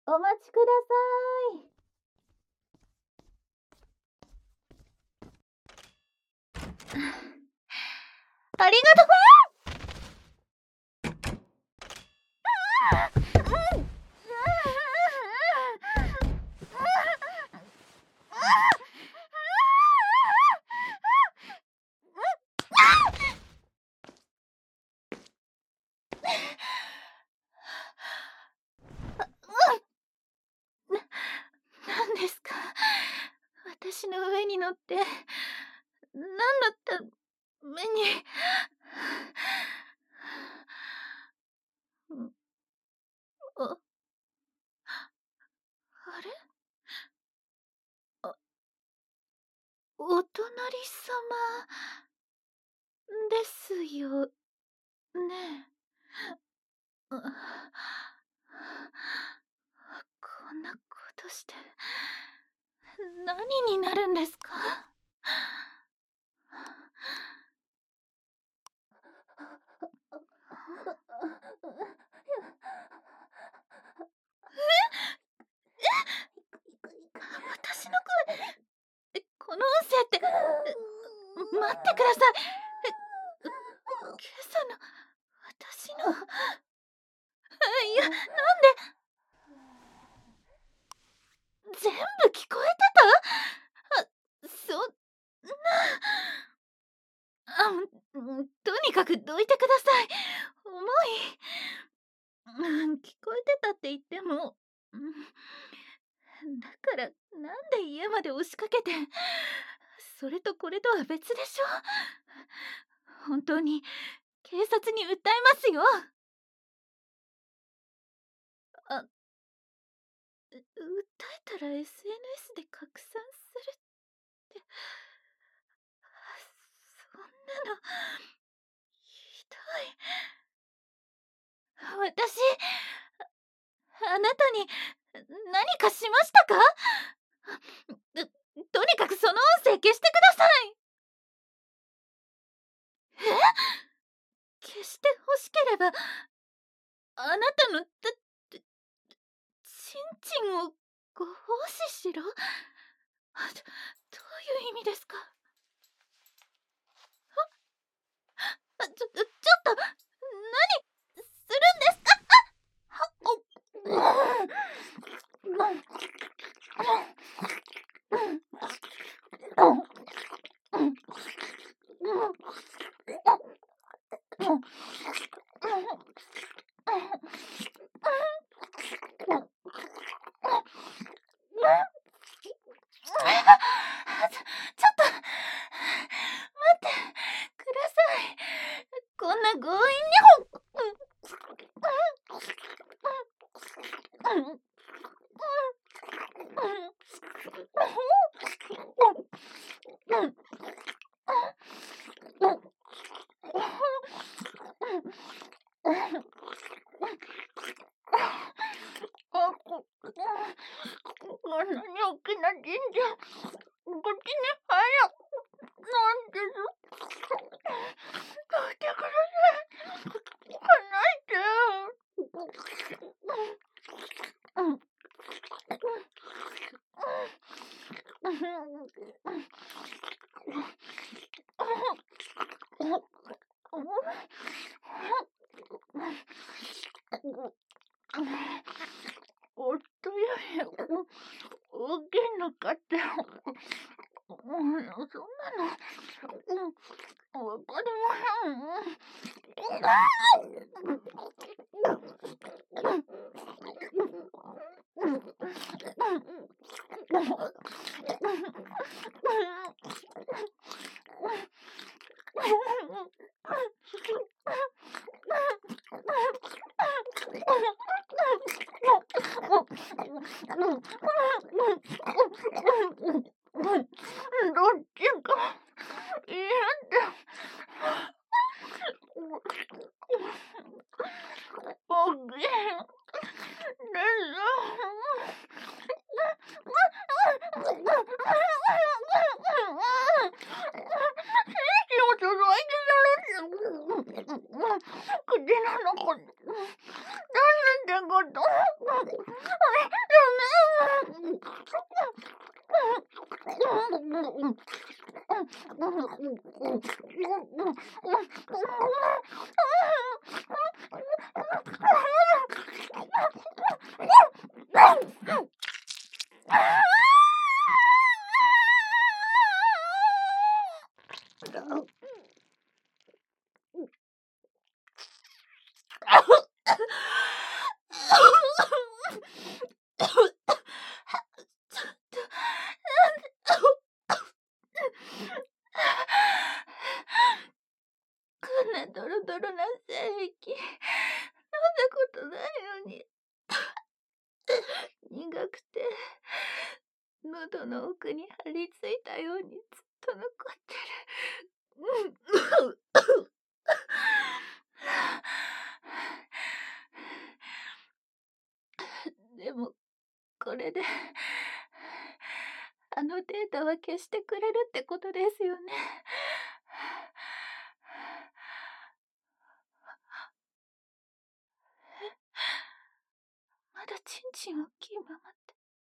お待ちください。ありがとう。何ですか、私の上に乗って、何だった目に。あ、あれ、あ、お隣様ですよね。こんなことして何になるんですか？私の声、この音声って、待ってください。今朝の私の、いや、なんで全部聞こえてた？そんな。とにかくどいてください。重い。聞こえてたって言っても、だからなんで家まで押しかけて、それとこれとは別でしょ。本当に警察に訴えますよ。訴えたら SNS で拡散するって、そんなのひどい。私、あなたに何かしましたか？とにかくその音声消してください。消してほしければ、あなたのちんちんをご奉仕しろ？どういう意味ですか？ちょっと、何するんですか？ちょっと待ってください。こんな強引にこんなに大きな神社、こっちに早くなんです。どいてください。来ないで。夫より大きいのかって、そんなのわかりまどっちか嫌だ。大きい口の中で何でこと。こんなドロドロな精液飲んだことないのに苦くて喉の奥に張り付いたようにずっと残ってる。でもこれであのデータは消してくれるってことですよね。まだチンチン大きいままって。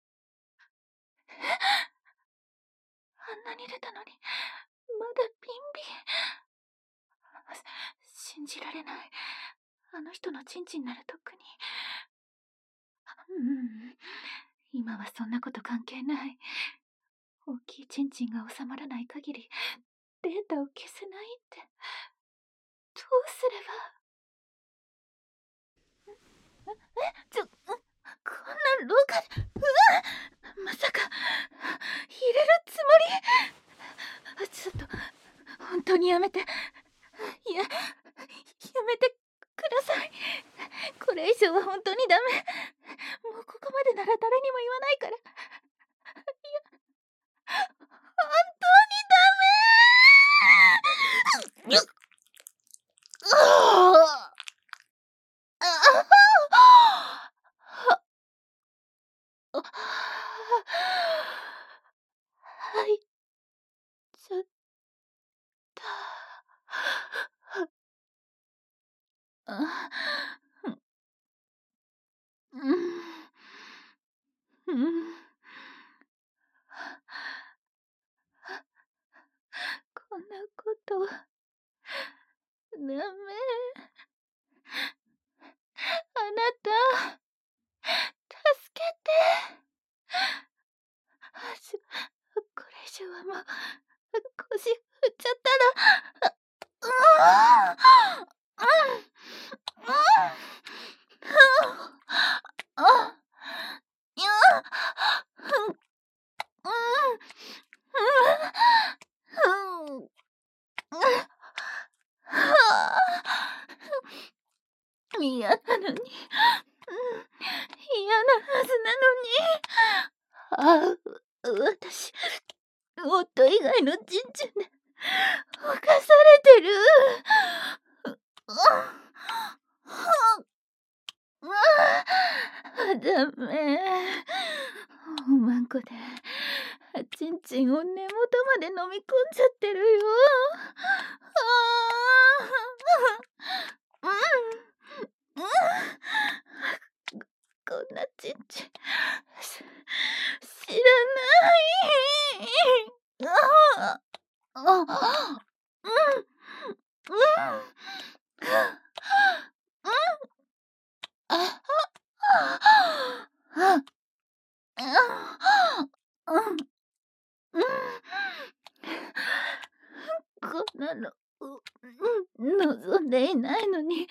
あんなに出たのにまだビンビン。信じられない。あの人のチンチンなら特に。今はそんなこと関係ない。大きいチンチンが収まらない限りデータを消せないって。どうすれば。こんな廊下で。まさか入れるつもり。ちょっと本当にやめて。やめてください。これ以上は本当にダメ。もうここまでなら誰にも言わないから。本当にダメ。はい、ちょっと。こんなことダメ。あなた助けて。これ以上はもう腰振っちゃったら。嫌なのに。嫌なはずなのに。私夫以外のチンチンで犯されてる。ダメ。おまんこでチンチンを根元まで飲み込んじゃってるよ。こんなチンチン知らない。こんなの望んでいないのに。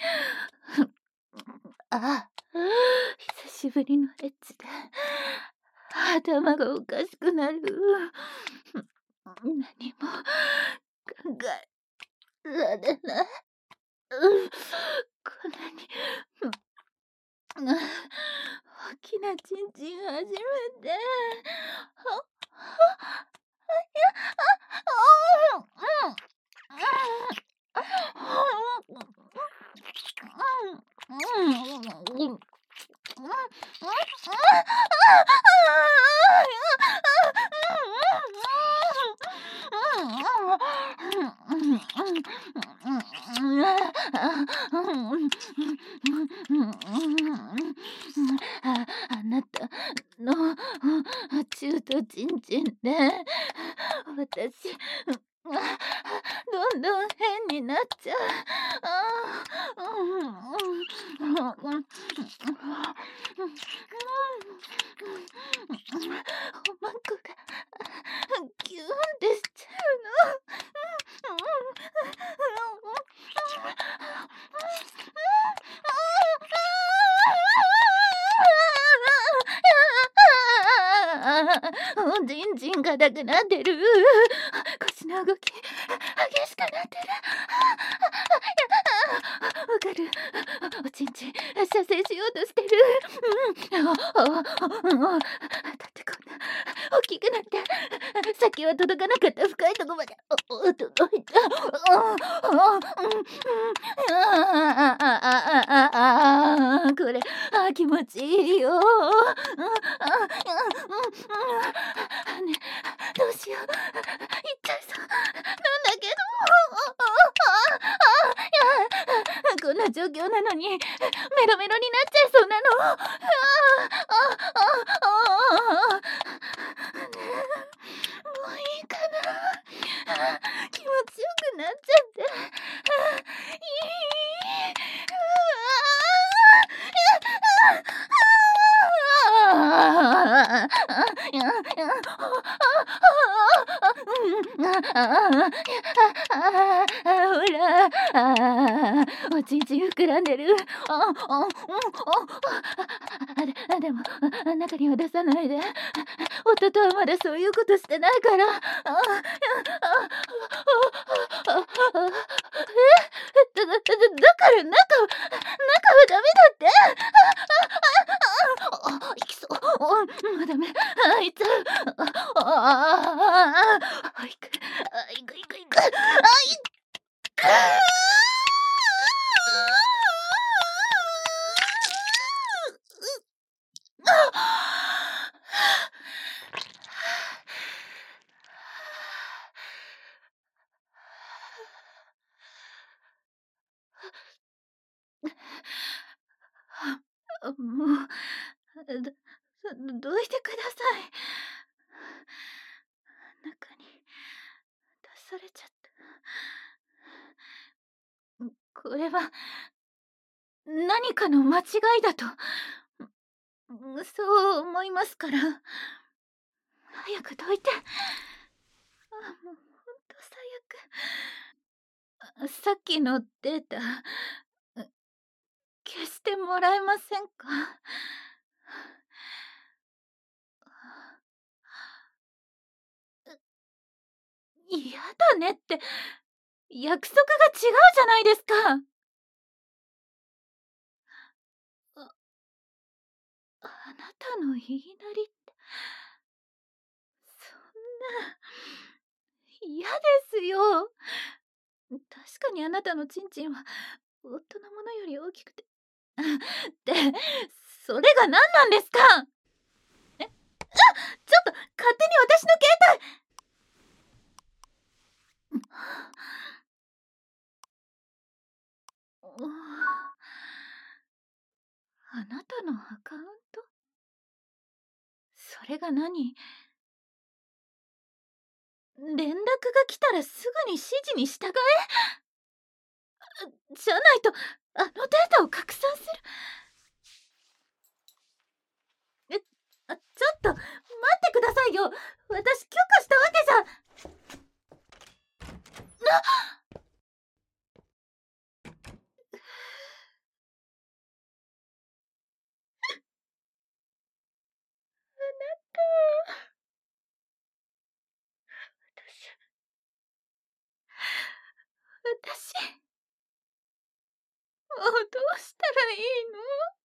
久しぶりのエッチで頭がおかしくなる。何も考えられない。こんなに大きなチンチン初めて。 おちんちんで、私、どんどん変になっちゃう。おまんこがギューンってしちゃうの。じんじんがなくなってる。腰の動き激しくなってる。わかる。おちんちん射精しようとしてる。だってこんな大きくなって先は届かなかった深いとこまで届いた。これ気持ちいいよ。ね、どうしよう。一体そうなんだけど、こんな状況なのにメロメロになっちゃいそうなの。もういいかな。気持ちよくなっちゃって。ほら、おちんちん膨らんでる。でも中には出さないで。夫とはまだそういうことしてないから。だから中はダメだって。いきそう。ダメ。いつ。いく。もう、どいてください。中に出されちゃった。これは何かの間違いだと、そう思いますから。早くどいて。もうほんと最悪。さっきのデータ消してもらえませんか？嫌だねって約束が違うじゃないですか。あなたの言いなりって、そんな嫌ですよ。確かにあなたのチンチンは夫のものより大きくてってそれが何なんですか？ちょっと勝手に私の携帯あなたのアカウント？それが何？連絡が来たらすぐに指示に従じゃないとあのデータを拡散する。ちょっと待ってくださいよ。私許可したわけじゃ。私もうどうしたらいいの？